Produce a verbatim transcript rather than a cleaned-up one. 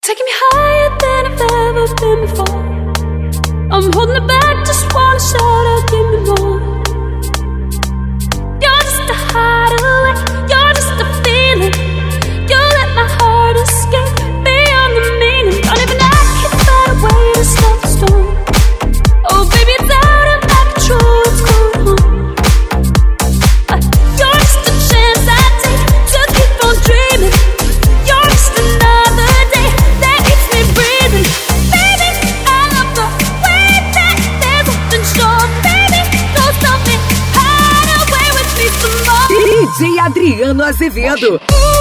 Taking me higher than I've ever been before. I'm holding it back, just wanna shout out, give me more. You're just a hideaway, you're just a feeling. You let my heart escape beyond the meaning. Don't even ask you find a way to stop the storm. Oh baby, it's out of my control, it's going home. uh, You're just a chance I take to keep on dreaming. You're just another day that keeps me breathing. Baby, I love the way that there's nothing short. Baby, don't stop me, hide away with me some more. D J Adriano Azevedo.